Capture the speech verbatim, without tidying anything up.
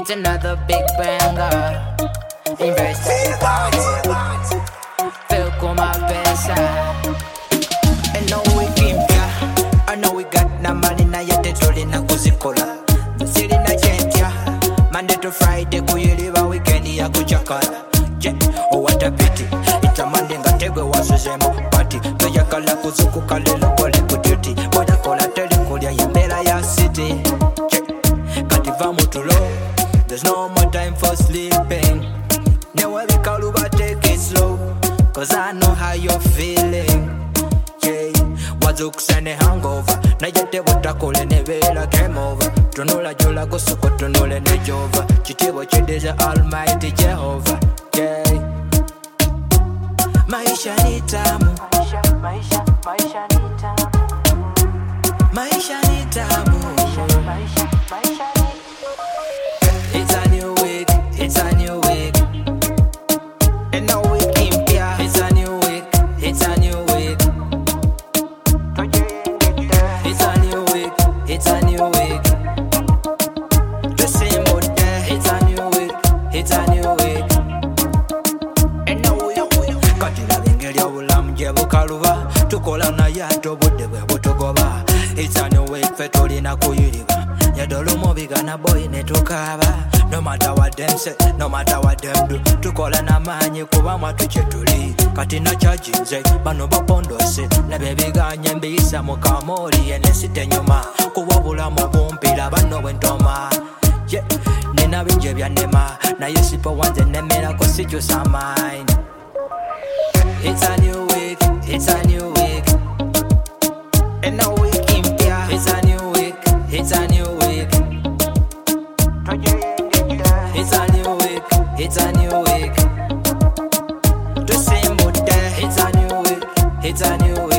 It's another big banger. Invest. Feel como a pesa. And now we came here. I know we got na money na yete toli na kuzikola. Sili na jentia. Monday to Friday kuyeliba weekend ya kuchakala. Yeah, oh what a pity. It's a Monday ngategwe wasuzemo party. Toyakala kuzukuka lelo kole kuduty. Boda kola tele kulya yembela ya city. Yeah, kativa mutulo. There's no more time for sleeping. Never be called over, take it slow. Cause I know how you're feeling. Yeah, wazukusane hangover. Na yete watakole nevela game over. Tunula jula kusuko tunule nejova. Chitibo chideza almighty Jehovah. Yeah, maisha ni tamu. Maisha, maisha, maisha ni tamu. Maisha ni tamu. Maisha, maisha, maisha ni. It's a new week, it's a new week. And now we came here. It's a new week, it's a new week. It's a new week, it's a new week. The same old day. It's a new week, it's a new week. And now we katila bingeli obulamu gye bukaluba. Tukola naye ate obudde bwe butugoba. It's a new week fe tulina kuyiriba. Yadolo bigana boy ne tukaba. No matter what them say, no matter what them do. Tukola na manyi kuba mwatu chetuli. Kati na charginze, bano bapondose. Ne baby ganye mbisa mukamori ene site nyuma. Kuwabula mu bumpira bano wentoma. Yeah, nina binje bya nema. Na yesipo wanze nemera ko sijusa mine. It's a new week, it's a new week. And now we came here. It's a new week, it's a new week. It's a new week, it's a new week. The same old day. It's a new week, it's a new week.